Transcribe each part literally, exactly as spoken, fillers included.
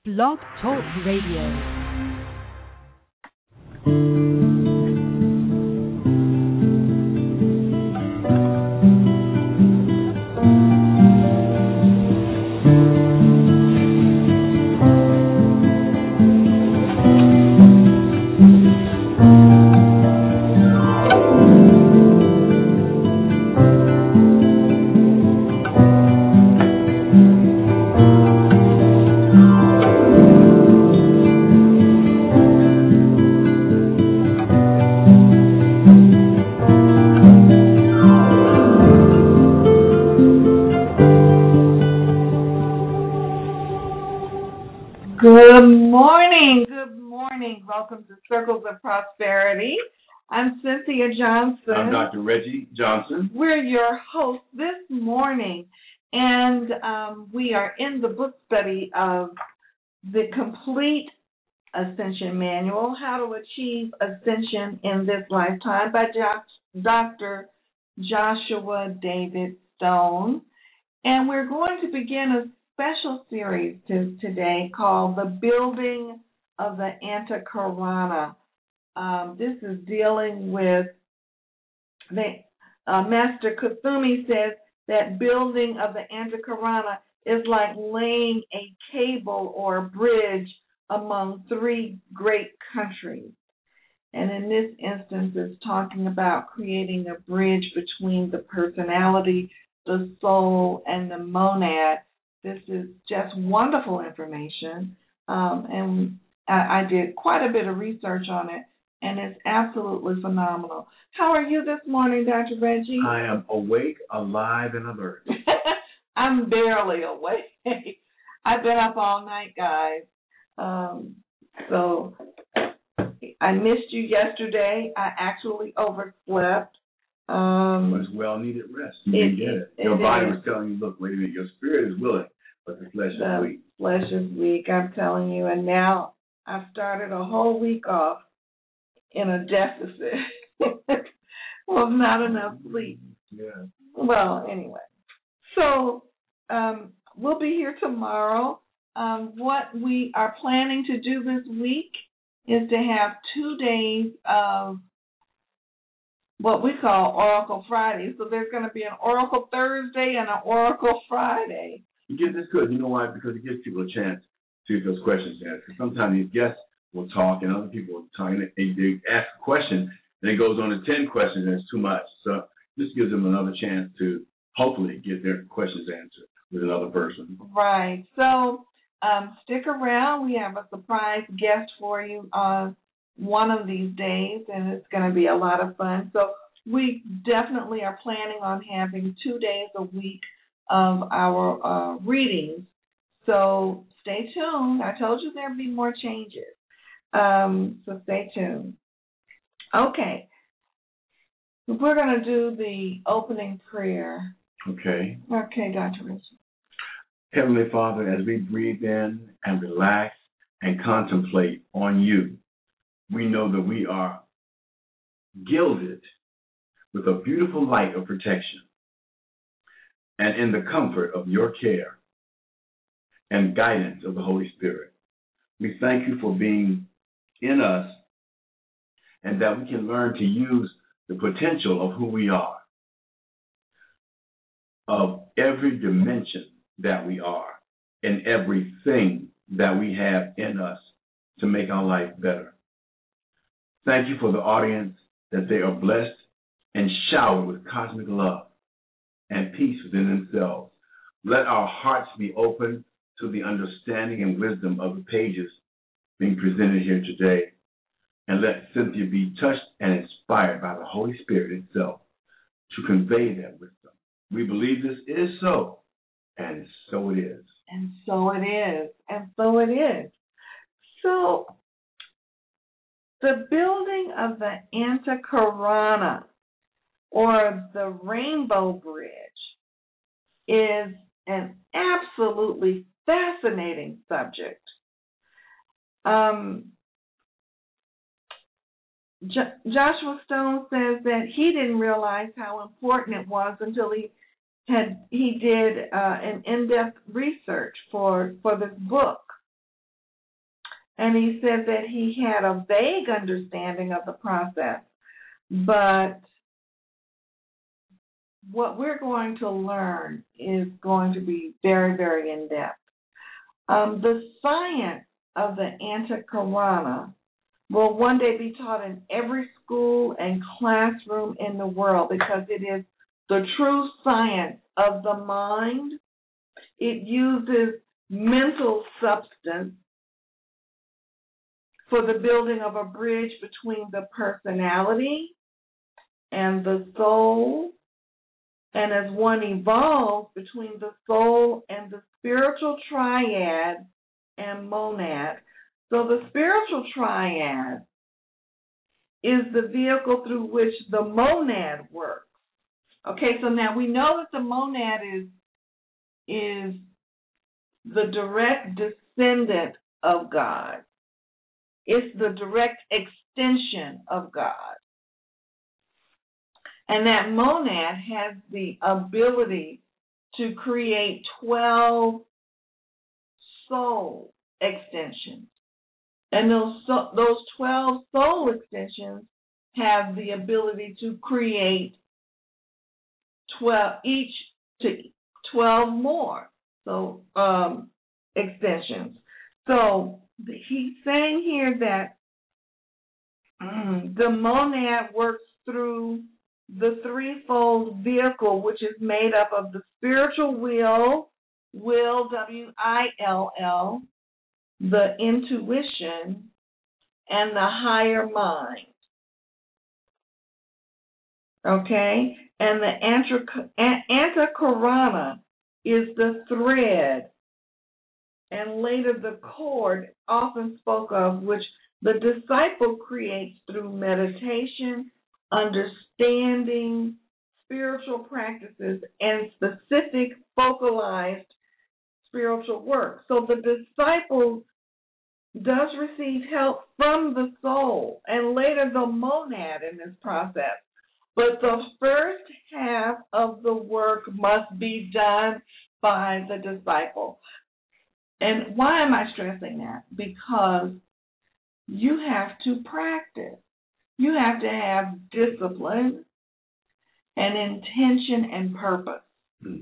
Blog Talk Radio. Good morning. Good morning. Welcome to Circles of Prosperity. I'm Cynthia Johnson. I'm Doctor Reggie Johnson. We're your hosts this morning, and um, we are in the book study of the Complete Ascension Manual, How to Achieve Ascension in This Lifetime by Doctor Joshua David Stone. And we're going to begin a special series to, today called The Building of the Antakarana. Um, this is dealing with, the uh, Master Kuthumi says that building of the Antakarana is like laying a cable or a bridge among three great countries. And in this instance, it's talking about creating a bridge between the personality, the soul, and the monad. This is just wonderful information, um, and I, I did quite a bit of research on it, and it's absolutely phenomenal. How are you this morning, Doctor Reggie? I am awake, alive, and alert. I'm barely awake. I've been up all night, guys. Um, so I missed you yesterday. I actually overslept. Um, but it's well-needed rest. You it, can get it. Your it body is. was telling you, look, wait a minute, your spirit is willing, but the flesh the is weak. flesh is weak, I'm telling you. And now I've started a whole week off in a deficit. Well, not enough sleep. Yeah. Well, anyway. So um, we'll be here tomorrow. Um, what we are planning to do this week is to have two days of what we call Oracle Friday. So there's going to be an Oracle Thursday and an Oracle Friday. You get this good. You know why? Because it gives people a chance to get those questions answered. Sometimes these guests will talk and other people will talk, and they ask a question, and it goes on to ten questions, and it's too much. So this gives them another chance to hopefully get their questions answered with another person. Right. So um, stick around. We have a surprise guest for you on one of these days, and it's going to be a lot of fun. So we definitely are planning on having two days a week of our uh, readings. So stay tuned. I told you there'd be more changes. Um, so stay tuned. Okay. We're going to do the opening prayer. Okay. Okay, Doctor Richard. Heavenly Father, as we breathe in and relax and contemplate on you, we know that we are gilded with a beautiful light of protection and in the comfort of your care and guidance of the Holy Spirit. We thank you for being in us and that we can learn to use the potential of who we are, of every dimension that we are, and everything that we have in us to make our life better. Thank you for the audience, that they are blessed and showered with cosmic love and peace within themselves. Let our hearts be open to the understanding and wisdom of the pages being presented here today. And let Cynthia be touched and inspired by the Holy Spirit itself to convey that wisdom. We believe this is so, and so it is. And so it is, and so it is. So the building of the Antakarana, or the Rainbow Bridge, is an absolutely fascinating subject. Um, Jo- Joshua Stone says that he didn't realize how important it was until he had he did uh, an in-depth research for for this book. And he said that he had a vague understanding of the process, but what we're going to learn is going to be very, very in-depth. Um, the science of the Antakarana will one day be taught in every school and classroom in the world because it is the true science of the mind. It uses mental substance for the building of a bridge between the personality and the soul, and as one evolves between the soul and the spiritual triad and monad. So the spiritual triad is the vehicle through which the monad works. Okay, so now we know that the monad is, is the direct descendant of God. It's the direct extension of God. And that monad has the ability to create twelve soul extensions. And those those twelve soul extensions have the ability to create twelve each to twelve more so um, extensions. So he's saying here that mm, the monad works through the threefold vehicle, which is made up of the spiritual will, will, W I L L, the intuition, and the higher mind. Okay? And the Antakarana is the thread, and later the cord, often spoke of, which the disciple creates through meditation, understanding, spiritual practices, and specific focalized spiritual work. So the disciple does receive help from the soul and later the monad in this process. But the first half of the work must be done by the disciple. And why am I stressing that? Because you have to practice. You have to have discipline and intention and purpose. Mm.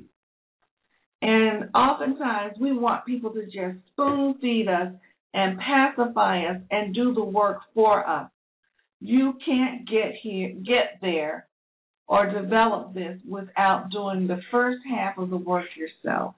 And oftentimes we want people to just spoon feed us and pacify us and do the work for us. You can't get here, get there or develop this without doing the first half of the work yourself.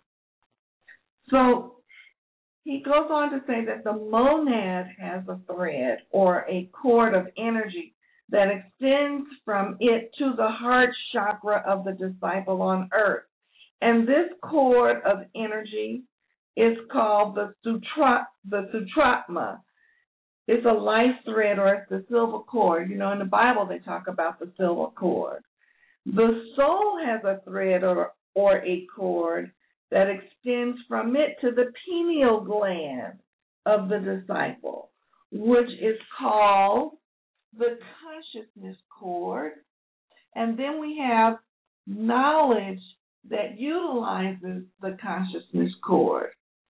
So he goes on to say that the monad has a thread or a cord of energy that extends from it to the heart chakra of the disciple on earth. And this cord of energy is called the sutra, the sutratma. It's a life thread, or it's the silver cord. You know, in the Bible they talk about the silver cord. The soul has a thread or, or a cord that extends from it to the pineal gland of the disciple, which is called the consciousness cord. And then we have knowledge that utilizes the consciousness cord.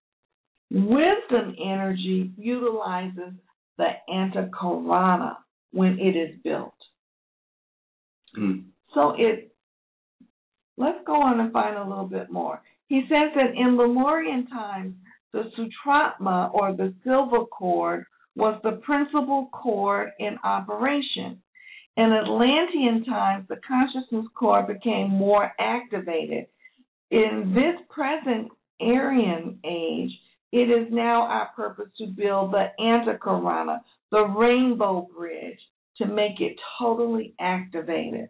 Wisdom energy utilizes the Antakarana when it is built. Mm. So it, let's go on and find a little bit more. He says that in Lemurian times, the Sutratma, or the silver cord, was the principal cord in operation. In Atlantean times, the consciousness cord became more activated. In this present Aryan age, it is now our purpose to build the Antakarana, the rainbow bridge, to make it totally activated.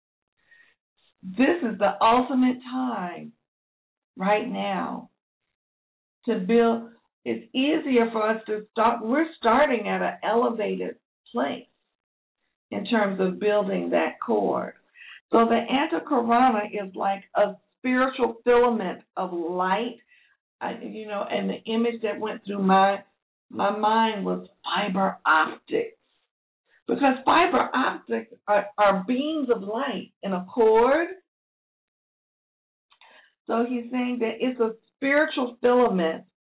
This is the ultimate time right now to build. It's easier for us to start. We're starting at an elevated place in terms of building that cord. So the Antakarana is like a spiritual filament of light. I, you know, and the image that went through my my mind was fiber optics, because fiber optics are, are beams of light in a cord. So he's saying that it's a spiritual filament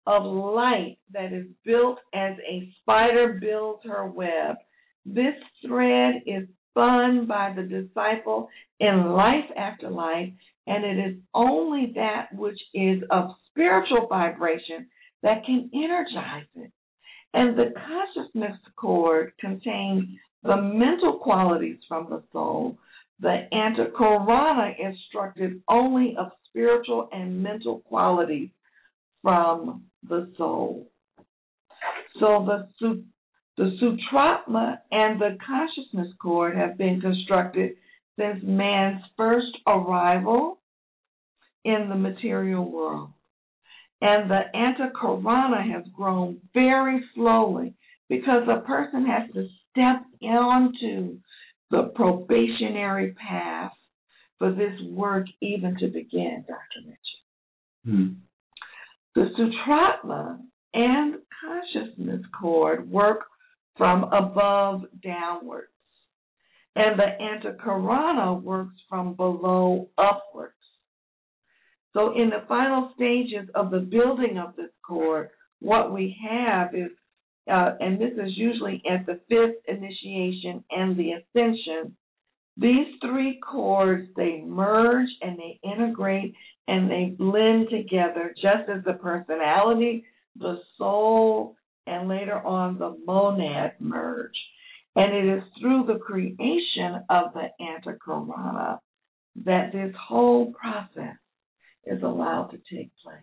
of light that is built as a spider builds her web. This thread is spun by the disciple in life after life, and it is only that which is of spiritual vibration that can energize it. And the consciousness cord contains the mental qualities from the soul. The antakarana is structured only of spiritual and mental qualities from the soul. So the the sutratma and the consciousness cord have been constructed since man's first arrival in the material world. And the antakarana has grown very slowly because a person has to step onto the probationary path for this work even to begin, Doctor Mitchell. Hmm. The sutratma and consciousness cord work from above downwards, and the antakarana works from below upwards. So in the final stages of the building of this cord, what we have is, uh, and this is usually at the fifth initiation and the ascension, these three cords, they merge and they integrate and they blend together just as the personality, the soul, and later on the monad merge. And it is through the creation of the antakarana that this whole process is allowed to take place.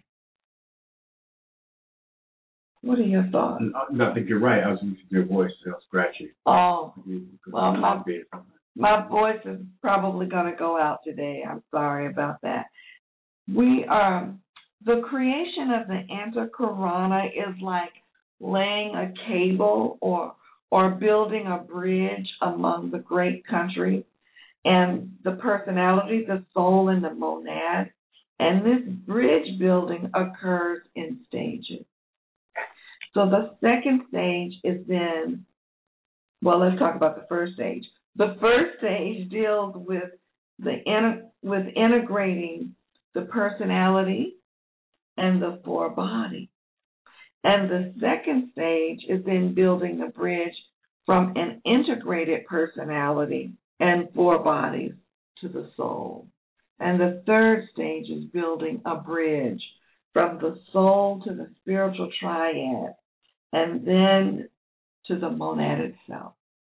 What are your thoughts? No, I think you're right. I was listening to your voice, so scratchy. Oh, well, my, my voice is probably going to go out today. I'm sorry about that. We are, the creation of the antakarana is like laying a cable or or building a bridge among the great countries and the personality, the soul, and the monad. And this bridge building occurs in stages. So the second stage is then, well, let's talk about the first stage. The first stage deals with the with integrating the personality and the four bodies. And the second stage is then building the bridge from an integrated personality and four bodies to the soul. And the third stage is building a bridge from the soul to the spiritual triad and then to the monad itself.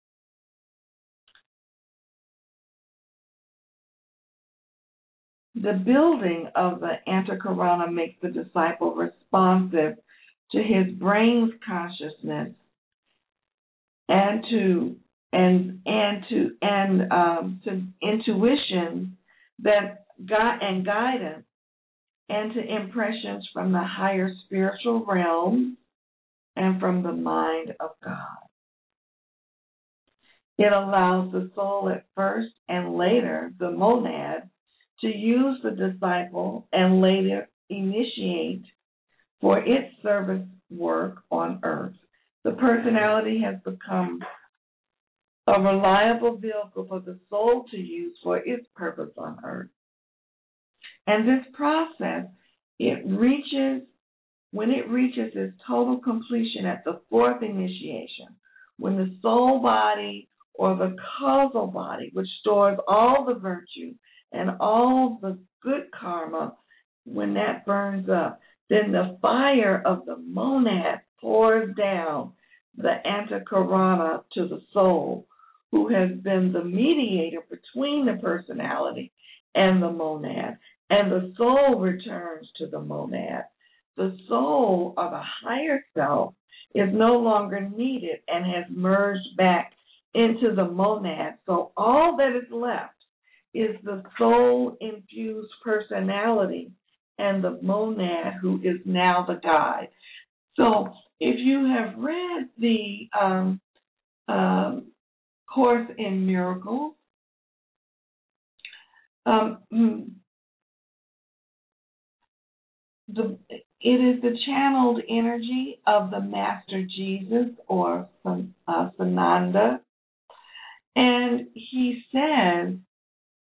The building of the antakarana makes the disciple responsive to his brain's consciousness and to and and to and um, to intuition that God and guidance and to impressions from the higher spiritual realms and from the mind of God. It allows the soul at first and later the monad to use the disciple and later initiate for its service work on earth. The personality has become a reliable vehicle for the soul to use for its purpose on earth. And this process, it reaches, when it reaches its total completion at the fourth initiation, when the soul body or the causal body, which stores all the virtue and all the good karma, when that burns up, then the fire of the monad pours down the antakarana to the soul, who has been the mediator between the personality and the monad, and the soul returns to the monad. The soul of a higher self is no longer needed and has merged back into the monad. So all that is left is the soul-infused personality and the monad, who is now the guide. So if you have read the um, um, Course in Miracles, um, the, it is the channeled energy of the Master Jesus, or uh, Sananda, and he says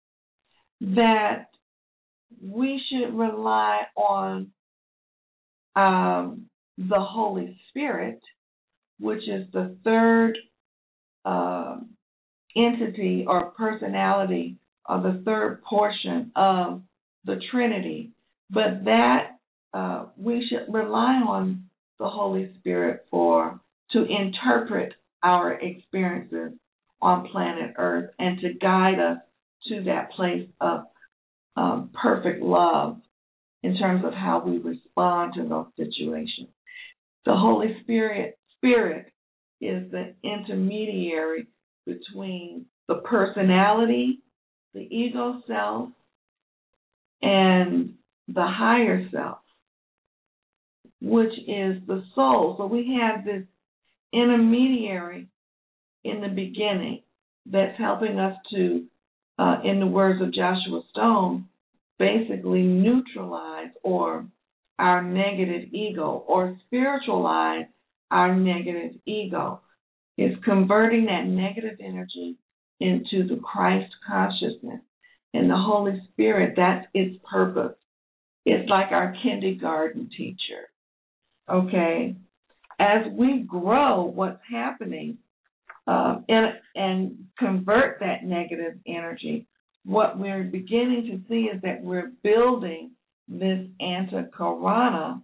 that we should rely on um, the Holy Spirit, which is the third uh, entity or personality or the third portion of the Trinity. But that uh, we should rely on the Holy Spirit for to interpret our experiences on planet Earth and to guide us to that place of um, perfect love in terms of how we respond to those situations. The Holy Spirit, Spirit is the intermediary between the personality, the ego self, and the higher self, which is the soul. So we have this intermediary in the beginning that's helping us to, uh, in the words of Joshua Stone, basically neutralize or our negative ego or spiritualize our negative ego. It's converting that negative energy into the Christ consciousness. And the Holy Spirit, that's its purpose. It's like our kindergarten teacher. Okay? As we grow, what's happening uh, and, and convert that negative energy, what we're beginning to see is that we're building this antakarana,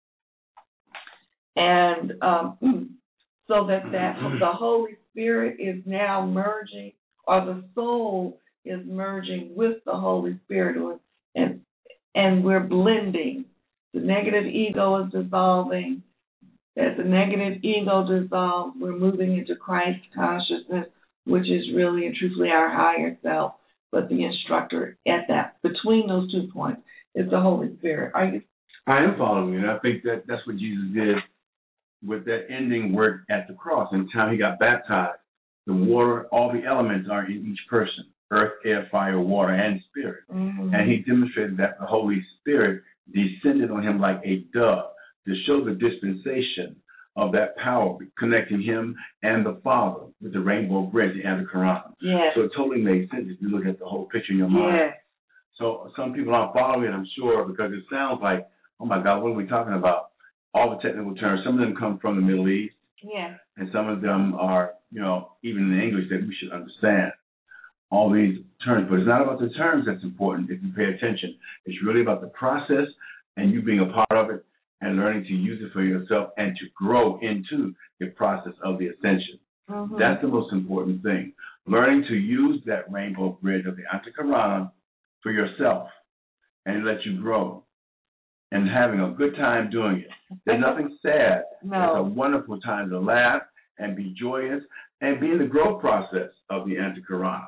and um, so that, that the Holy Spirit is now merging, or the soul is merging with the Holy Spirit, and and we're blending. The negative ego is dissolving. As the negative ego dissolves, we're moving into Christ consciousness, which is really and truthfully our higher self. But the instructor at that, between those two points, is the Holy Spirit. Are you? I am following you, and I think that that's what Jesus did with that ending work at the cross. And the time he got baptized, the water, all the elements are in each person: earth, air, fire, water, and spirit. Mm-hmm. And he demonstrated that the Holy Spirit descended on him like a dove to show the dispensation of that power, connecting him and the Father with the rainbow bridge and the Quran. Yes. So it totally makes sense if you look at the whole picture in your mind. Yes. So some people aren't following it, I'm sure, because it sounds like, oh my God, what are we talking about? All the technical terms, some of them come from the Middle East. Yes. And some of them are, you know, even in English that we should understand. All these terms, but it's not about the terms that's important if you pay attention. It's really about the process and you being a part of it and learning to use it for yourself and to grow into the process of the ascension. Mm-hmm. That's the most important thing. Learning to use that rainbow bridge of the Antakarana for yourself and let you grow and having a good time doing it. There's nothing sad. No. It's a wonderful time to laugh and be joyous and be in the growth process of the Antakarana.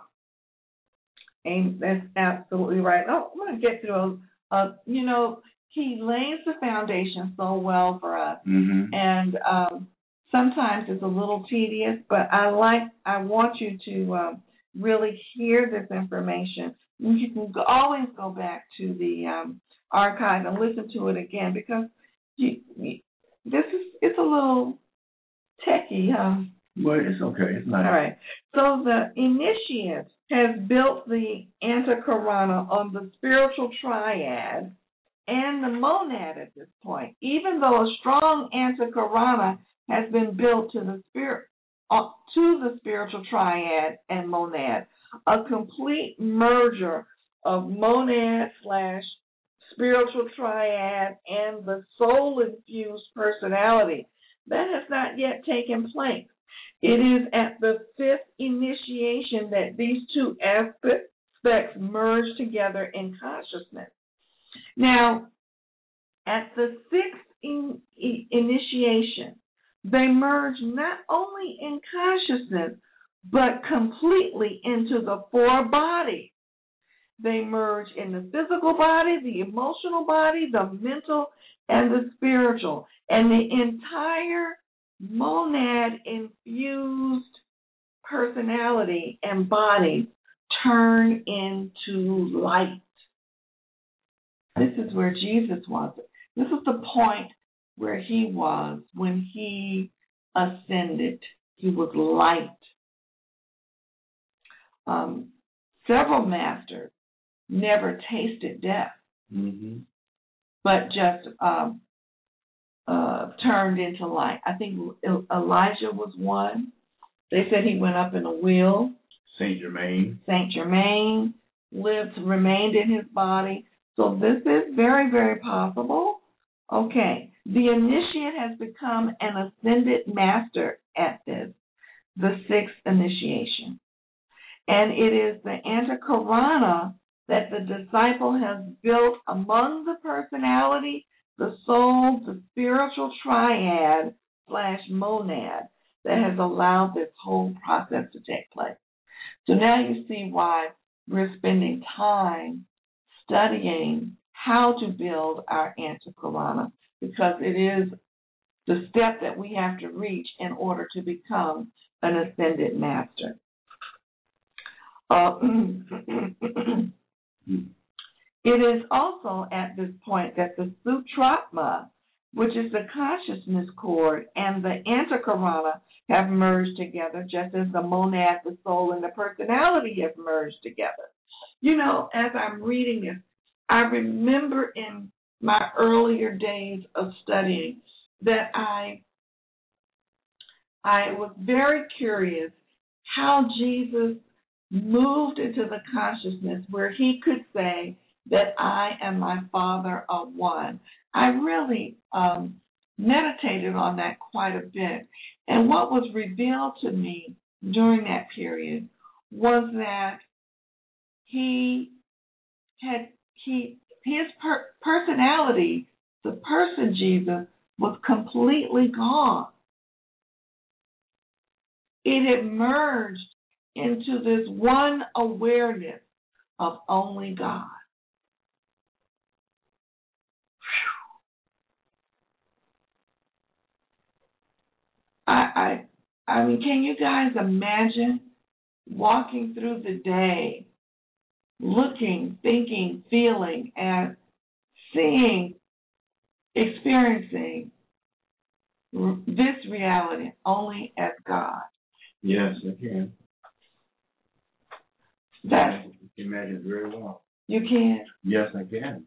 And that's absolutely right. Oh, I'm going to get to a, a, you know, he lays the foundation so well for us. Mm-hmm. And um, sometimes it's a little tedious, but I like, I want you to um, really hear this information. You can always go back to the um, archive and listen to it again because you, you, this is, it's a little techy, huh? Well, it's okay. It's not. All right. So the initiate has built the Antakarana on the spiritual triad and the monad at this point. Even though a strong Antakarana has been built to the spirit, uh, to the spiritual triad and monad, a complete merger of monad slash spiritual triad and the soul-infused personality, that has not yet taken place. It is at the fifth initiation that these two aspects merge together in consciousness. Now, at the sixth in, in, initiation, they merge not only in consciousness, but completely into the four bodies. They merge in the physical body, the emotional body, the mental, and the spiritual. And the entire monad-infused personality and body turn into light. This is where Jesus was. This is the point where he was when he ascended. He was light. Um, several masters never tasted death, mm-hmm. but just um, uh, turned into light. I think Elijah was one. They said he went up in a wheel. Saint Germain. Saint Germain lived, remained in his body. So this is very, very possible. Okay. The initiate has become an ascended master at this, the sixth initiation. And it is the antakarana that the disciple has built among the personality, the soul, the spiritual triad slash monad that has allowed this whole process to take place. So now you see why we're spending time studying how to build our antakarana, because it is the step that we have to reach in order to become an ascended master. Uh, it is also at this point that the sutratma, which is the consciousness cord, and the antakarana have merged together, just as the monad, the soul, and the personality have merged together. You know, as I'm reading this, I remember in my earlier days of studying that I I was very curious how Jesus moved into the consciousness where he could say that I and my Father are one. I really um, meditated on that quite a bit. And what was revealed to me during that period was that he had he his per- personality, the person Jesus, was completely gone. It had merged into this one awareness of only God. I, I, I mean, can you guys imagine walking through the day, looking, thinking, feeling, and seeing, experiencing this reality only as God? Yes, I can. That's, you can imagine it very well. You can? Yes, I can.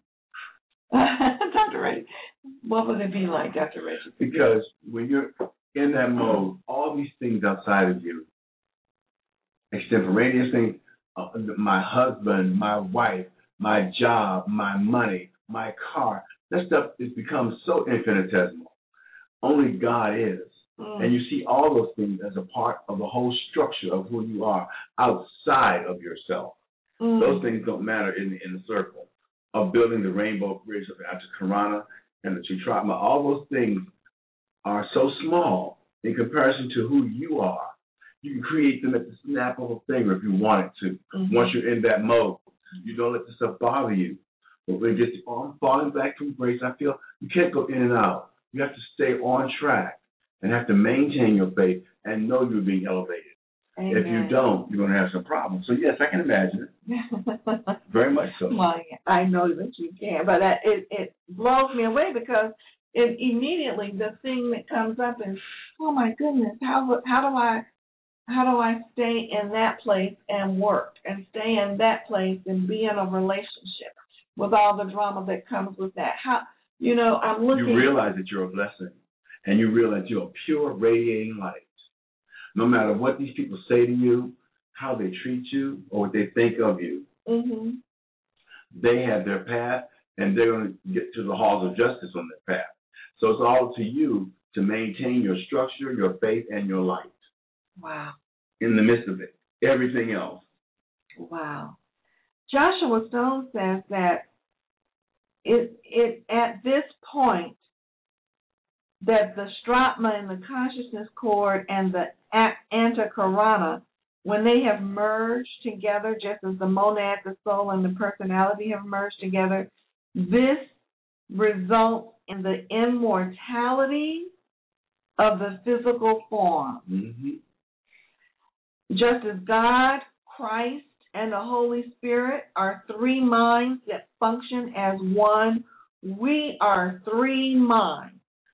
Doctor Ray, what would it be like, Doctor Ray? Because when you're in that mode, all these things outside of you, extemporaneous things, uh, my husband, my wife, my job, my money, my car, that stuff has become so infinitesimal. Only God is. Mm. And you see all those things as a part of the whole structure of who you are outside of yourself. Mm. Those things don't matter in the, in the circle of building the rainbow bridge of the Antakarana and the Sutratma. All those things are so small in comparison to who you are. You can create them at the snap of a finger if you wanted to. Mm-hmm. Once you're in that mode, you don't let the stuff bother you. But when it gets, oh, I'm falling back from grace, I feel you can't go in and out. You have to stay on track and have to maintain your faith and know you're being elevated. Amen. If you don't, you're going to have some problems. So, yes, I can imagine it. Very much so. Well, I know that you can, but it, it blows me away because it immediately the thing that comes up is, oh, my goodness, how how do I how do I stay in that place and work and stay in that place and be in a relationship with all the drama that comes with that? How, you know, I'm looking. You realize that you're a blessing, and you realize you're a pure radiating light. No matter what these people say to you, how they treat you, or what they think of you, mm-hmm. they have their path, and they're going to get to the halls of justice on their path. So it's all to you to maintain your structure, your faith, and your light. Wow. In the midst of it, everything else. Wow. Joshua Stone says that it, it at this point, that the stratma and the consciousness cord and the antakarana, when they have merged together, just as the monad, the soul, and the personality have merged together, this results in the immortality of the physical form. Mm-hmm. Just as God, Christ, and the Holy Spirit are three minds that function as one, we are three minds.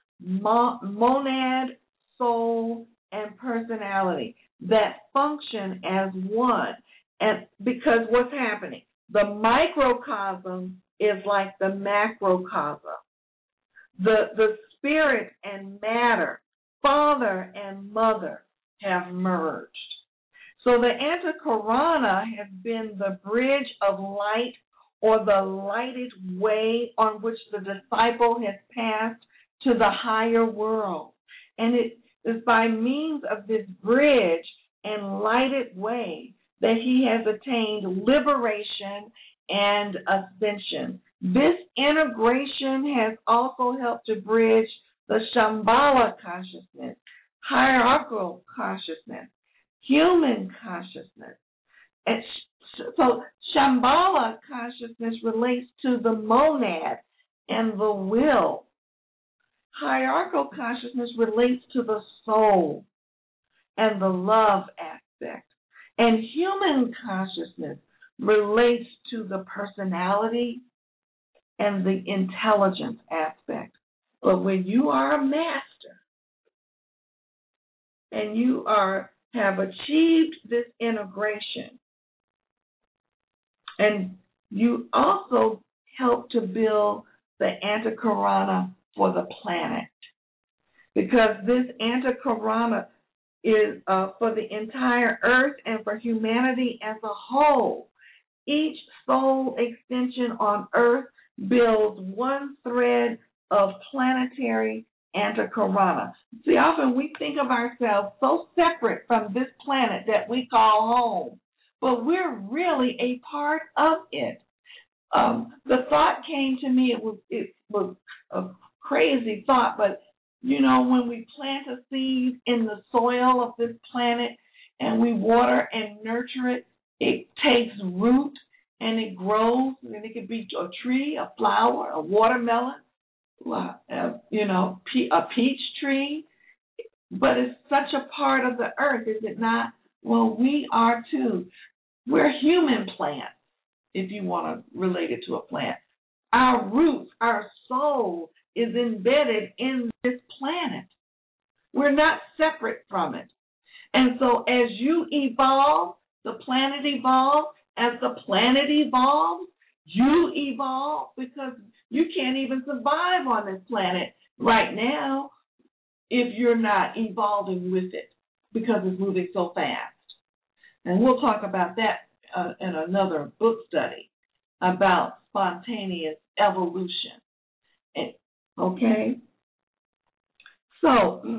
Monad, soul, and personality that function as one. And because what's happening? The microcosm is like the macrocosm. The the spirit and matter, father and mother, have merged. So the Antakarana has been the bridge of light or the lighted way on which the disciple has passed to the higher world. And it is by means of this bridge and lighted way that he has attained liberation and ascension. This integration has also helped to bridge the Shambhala consciousness, hierarchical consciousness, human consciousness. And so Shambhala consciousness relates to the monad and the will. Hierarchical consciousness relates to the soul and the love aspect. And human consciousness relates to the personality and the intelligence aspect. But when you are a master and you are have achieved this integration, and you also help to build the Antakarana for the planet, because this Antakarana is uh, for the entire earth and for humanity as a whole. Each soul extension on earth builds one thread of planetary Antakarana. See, often we think of ourselves so separate from this planet that we call home, but we're really a part of it. Um, the thought came to me, it was, it was a crazy thought, but you know, when we plant a seed in the soil of this planet and we water and nurture it, it takes root and it grows, and it could be a tree, a flower, a watermelon, uh, you know, a peach tree. But it's such a part of the earth, is it not? Well, we are too. We're human plants, if you want to relate it to a plant. Our roots, our soul is embedded in this planet. We're not separate from it. And so as you evolve, the planet evolves. As the planet evolves, you evolve, because you can't even survive on this planet right now if you're not evolving with it, because it's moving so fast. And we'll talk about that uh, in another book study about spontaneous evolution. And, okay? So,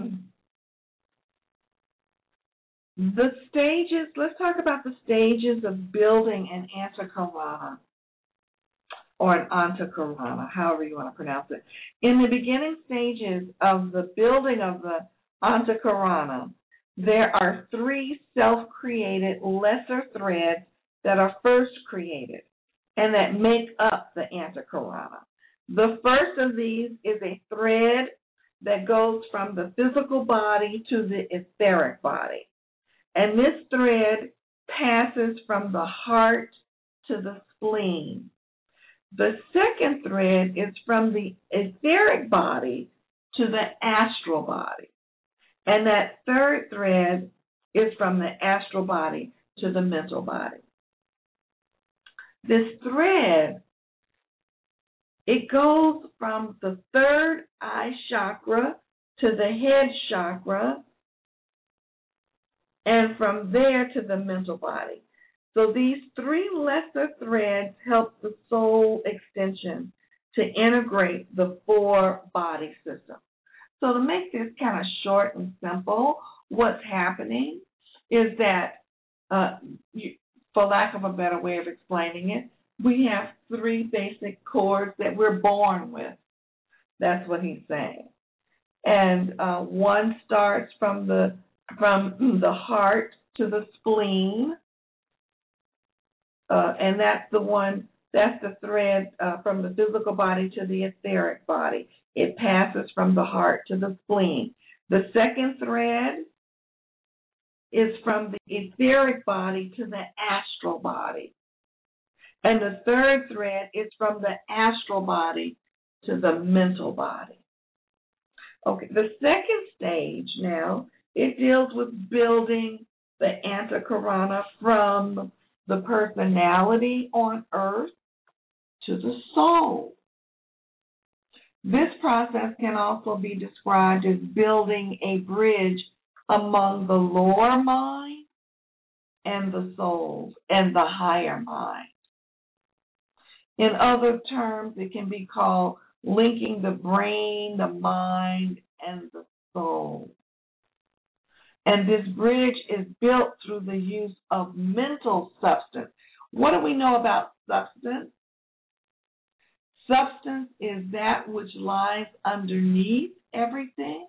the stages, let's talk about the stages of building an Antakarana, or an Antakarana, however you want to pronounce it. In the beginning stages of the building of the Antakarana, there are three self-created lesser threads that are first created and that make up the Antakarana. The first of these is a thread that goes from the physical body to the etheric body. And this thread passes from the heart to the spleen. The second thread is from the etheric body to the astral body. And that third thread is from the astral body to the mental body. This thread, it goes from the third eye chakra to the head chakra, and from there to the mental body. So these three lesser threads help the soul extension to integrate the four body system. So to make this kind of short and simple, what's happening is that, uh, you, for lack of a better way of explaining it, we have three basic chords that we're born with. That's what he's saying. And uh, one starts from the from the heart to the spleen, uh, and that's the one, that's the thread uh, from the physical body to the etheric body. It passes from the heart to the spleen. The second thread is from the etheric body to the astral body. And the third thread is from the astral body to the mental body. Okay, the second stage now, it deals with building the Antakarana from the personality on earth to the soul. This process can also be described as building a bridge among the lower mind and the soul and the higher mind. In other terms, it can be called linking the brain, the mind, and the soul. And this bridge is built through the use of mental substance. What do we know about substance? Substance is that which lies underneath everything.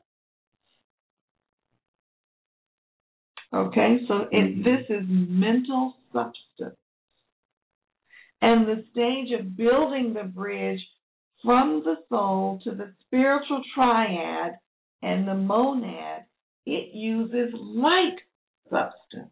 Okay, so it, this is mental substance. And the stage of building the bridge from the soul to the spiritual triad and the monad, it uses light substance.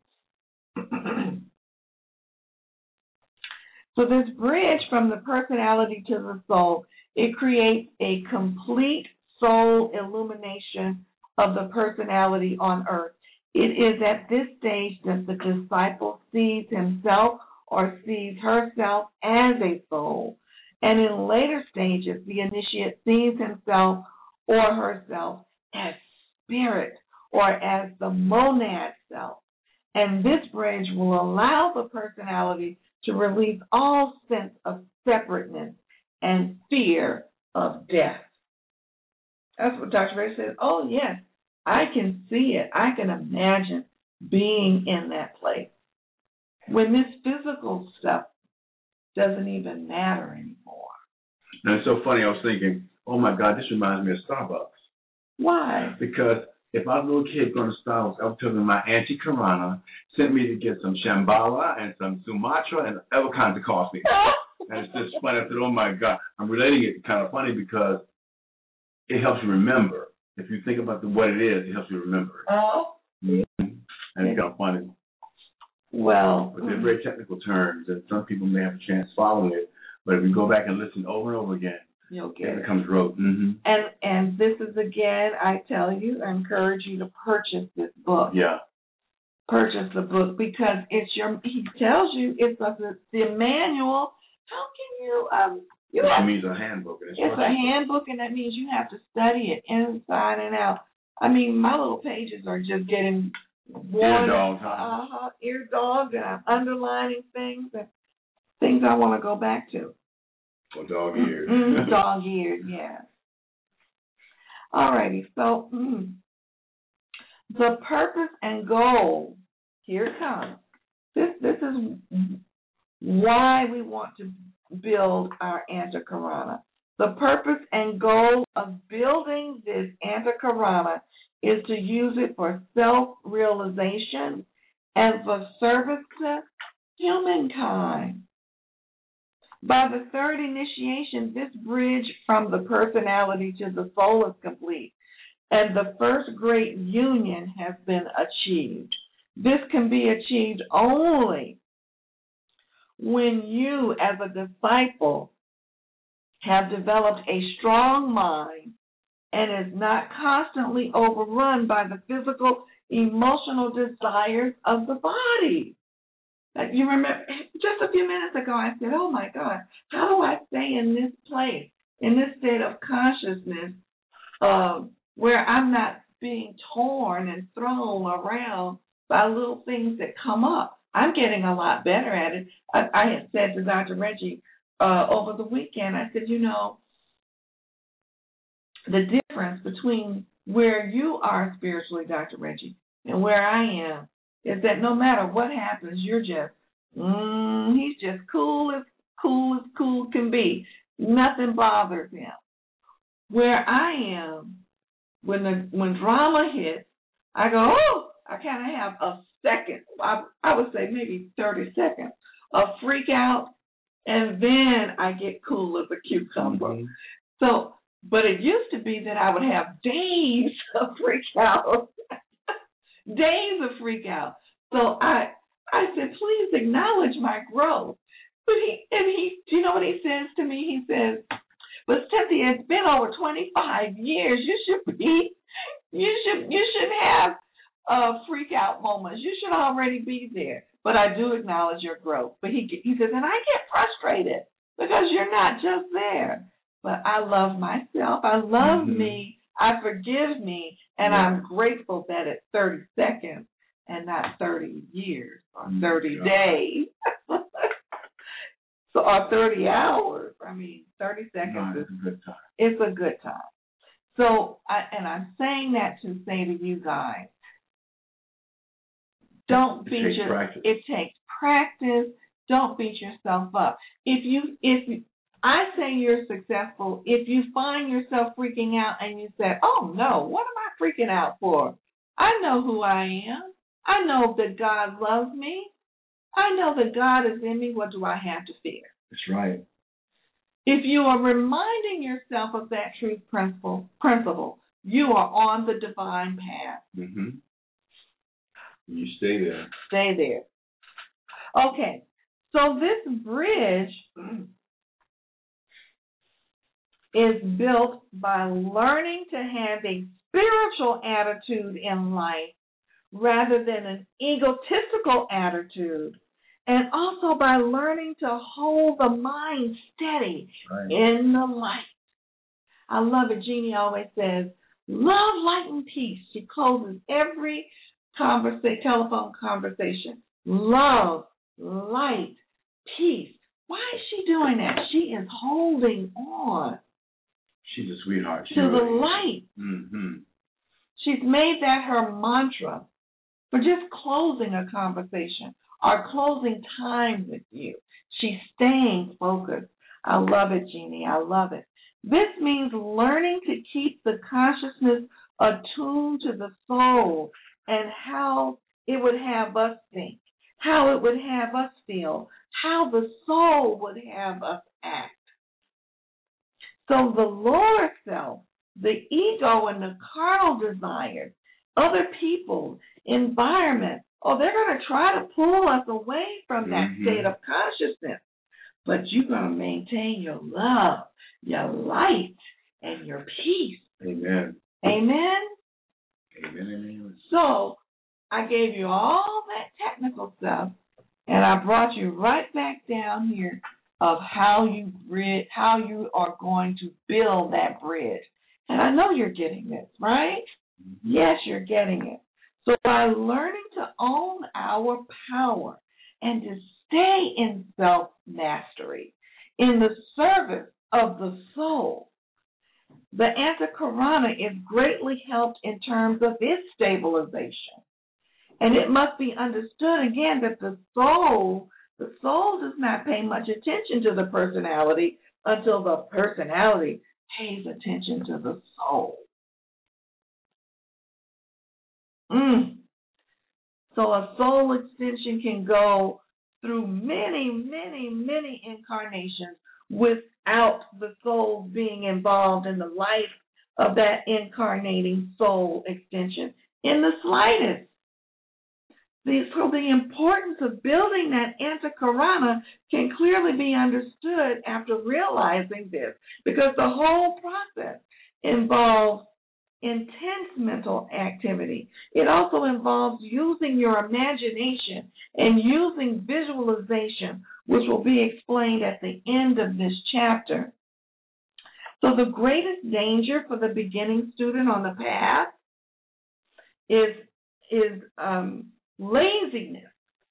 So this bridge from the personality to the soul, it creates a complete soul illumination of the personality on earth. It is at this stage that the disciple sees himself or sees herself as a soul. And in later stages, the initiate sees himself or herself as spirit or as the monad self. And this bridge will allow the personality to release all sense of separateness and fear of death. That's what Doctor Ray says. Oh, yes, I can see it. I can imagine being in that place when this physical stuff doesn't even matter anymore. And it's so funny. I was thinking, oh, my God, this reminds me of Starbucks. Why? Because if I was a little kid going to Starbucks, I was telling my Auntie Karana sent me to get some Shambhala and some Sumatra and other kinds of coffee. And it's just funny. I said, oh, my God. I'm relating it kind of funny because it helps you remember. If you think about the, what it is, it helps you remember. Oh. Mm-hmm. And it's kind of funny. Well. But they're very technical terms, and some people may have a chance following it. But if you go back and listen over and over again, you'll get it becomes rote. Mm-hmm. And and this is, again, I tell you, I encourage you to purchase this book. Yeah. Purchase the book because it's your, he tells you, it's a, the manual. How can you, um, you It have, means a handbook. It's a handbook, and that means you have to study it inside and out. I mean, my little pages are just getting worn. Ear dogs, huh? Uh-huh, ear dogs, and I'm underlining things and things I want to go back to. Or dog ears. Mm, dog ears, yeah. All righty, so mm, the purpose and goal, here it comes. This, this is why we want to build our Antakarana. The purpose and goal of building this Antakarana is to use it for self-realization and for service to humankind. By the third initiation, this bridge from the personality to the soul is complete, and the first great union has been achieved. This can be achieved only when you, as a disciple, have developed a strong mind and is not constantly overrun by the physical, emotional desires of the body. Like you remember, just a few minutes ago, I said, oh, my God, how do I stay in this place, in this state of consciousness uh, where I'm not being torn and thrown around by little things that come up? I'm getting a lot better at it. I, I had said to Doctor Reggie uh, over the weekend, I said, you know, the difference between where you are spiritually, Doctor Reggie, and where I am is that no matter what happens, you're just, mm, he's just cool as cool as cool can be. Nothing bothers him. Where I am, when the when drama hits, I go, oh, I kind of have a second, I, I would say maybe thirty seconds, of freak out, and then I get cool as a cucumber. Mm-hmm. So, but it used to be that I would have days of freak out. Days of freak out. So I I said, please acknowledge my growth. But he and he do you know what he says to me? He says, but Cynthia, it's been over twenty-five years. You should be you should you should have uh freak out moments. You should already be there. But I do acknowledge your growth. But he he says, and I get frustrated because you're not just there. but I love myself. I love Mhm. me. I forgive me. And Yeah. I'm grateful that it's thirty seconds and not thirty years or Mm, thirty God. days. So, or thirty hours. I mean, thirty seconds No, is it's a good time. it's a good time. So, I, and I'm saying that to say to you guys, don't It beat takes your. practice. It takes practice. Don't beat yourself up. If you, if you, I say you're successful if you find yourself freaking out and you say, "Oh no, what am I freaking out for? I know who I am. I know that God loves me. I know that God is in me. What do I have to fear?" That's right. If you are reminding yourself of that truth principle, principle, you are on the divine path. Mm-hmm. You stay there. Stay there. Okay, so this bridge is built by learning to have a spiritual attitude in life rather than an egotistical attitude, and also by learning to hold the mind steady Right. in the light. I love it. Jeannie always says, "Love, light, and peace." She closes every conversa- telephone conversation. Love, light, peace. Why is she doing that? She is holding on She's a sweetheart. She to the really is. light. Mm-hmm. She's made that her mantra for just closing a conversation or closing time with you. She's staying focused. I love it, Jeannie. I love it. This means learning to keep the consciousness attuned to the soul and how it would have us think, how it would have us feel, how the soul would have us act. So the lower self, the ego and the carnal desires, other people, environment, oh, they're going to try to pull us away from that Mhm. state of consciousness. But you're going to maintain your love, your light, and your peace. Amen. Amen? Amen. Amen. So I gave you all that technical stuff, and I brought you right back down here of how you bridge, how you are going to build that bridge. And I know you're getting this, right? Yes, you're getting it. So by learning to own our power and to stay in self-mastery, in the service of the soul, the Antakarana is greatly helped in terms of its stabilization. And it must be understood again that the soul, the soul does not pay much attention to the personality until the personality pays attention to the soul. Mm. So a soul extension can go through many, many, many incarnations without the soul being involved in the life of that incarnating soul extension in the slightest. The, so the importance of building that Antakarana can clearly be understood after realizing this, because the whole process involves intense mental activity. It also involves using your imagination and using visualization, which will be explained at the end of this chapter. So the greatest danger for the beginning student on the path is, is um, laziness.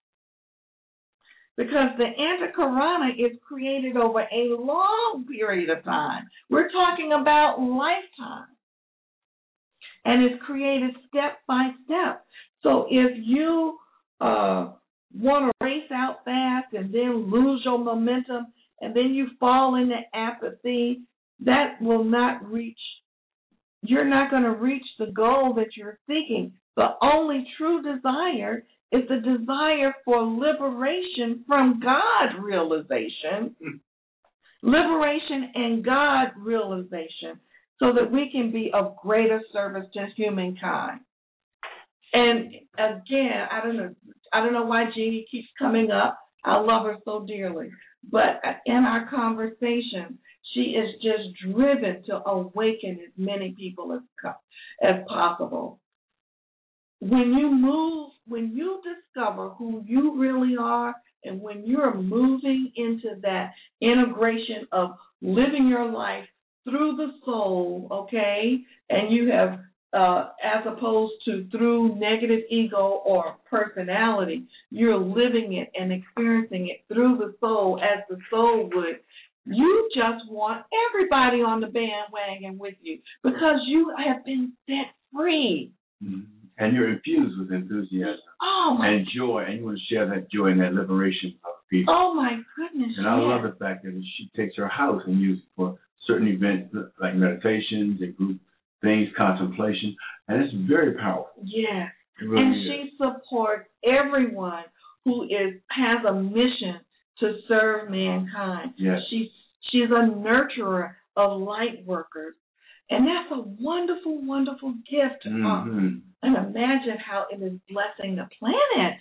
Because the Antakarana is created over a long period of time. We're talking about lifetime. And it's created step by step. So if you uh, want to race out fast and then lose your momentum and then you fall into apathy, that will not reach, you're not going to reach the goal that you're seeking. The only true desire is the desire for liberation from God realization, liberation and God realization, so that we can be of greater service to humankind. And again, I don't know, I don't know why Jeannie keeps coming up. I love her so dearly. But in our conversation, she is just driven to awaken as many people as as possible. When you move, when you discover who you really are, and when you're moving into that integration of living your life through the soul, okay, and you have, uh, as opposed to through negative ego or personality, you're living it and experiencing it through the soul as the soul would. You just want everybody on the bandwagon with you because you have been set free. Mm-hmm. And you're infused with enthusiasm oh my and joy, and you want to share that joy and that liberation of people. Oh, my goodness. And yes. I love the fact that she takes her house and uses it for certain events like meditations and group things, contemplation, and it's very powerful. Yes. Really and is. she supports everyone who is has a mission to serve mankind. Yes. She's she's a nurturer of light workers. And that's a wonderful, wonderful gift. Mm-hmm. And imagine how it is blessing the planet.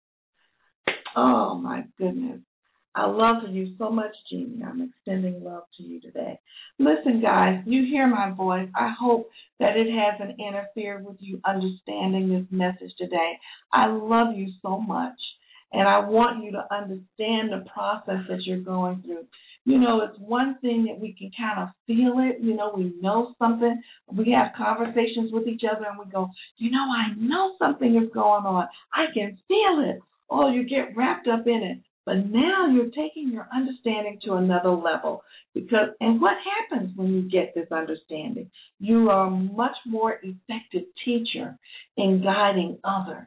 Oh, my goodness. I love you so much, Jeannie. I'm extending love to you today. Listen, guys, you hear my voice. I hope that it hasn't interfered with you understanding this message today. I love you so much, and I want you to understand the process that you're going through. You know, it's one thing that we can kind of feel it. You know, we know something. We have conversations with each other, and we go, you know, I know something is going on. I can feel it. Oh, you get wrapped up in it. But now you're taking your understanding to another level. Because, and what happens when you get this understanding? You are a much more effective teacher in guiding others.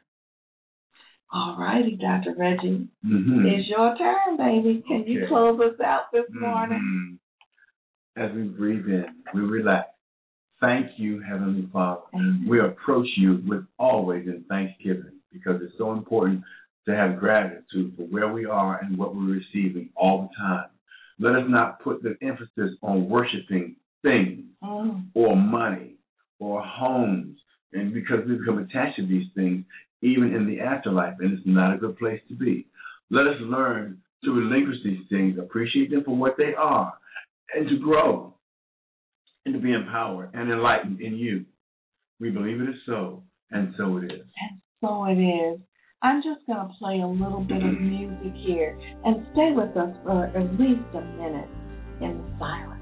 All righty, Doctor Reggie. Mm-hmm. It's your turn, baby. Can okay. you close us out this mm-hmm. morning? As we breathe in, we relax. Thank you, Heavenly Father. Amen. We approach you with always in thanksgiving because it's so important to have gratitude for where we are and what we're receiving all the time. Let us not put the emphasis on worshiping things mm. or money or homes, and because we become attached to these things, even in the afterlife, and it's not a good place to be. Let us learn to relinquish these things, appreciate them for what they are, and to grow and to be empowered and enlightened in you. We believe it is so, and so it is. And so it is. I'm just going to play a little bit of music here and stay with us for at least a minute in the silence.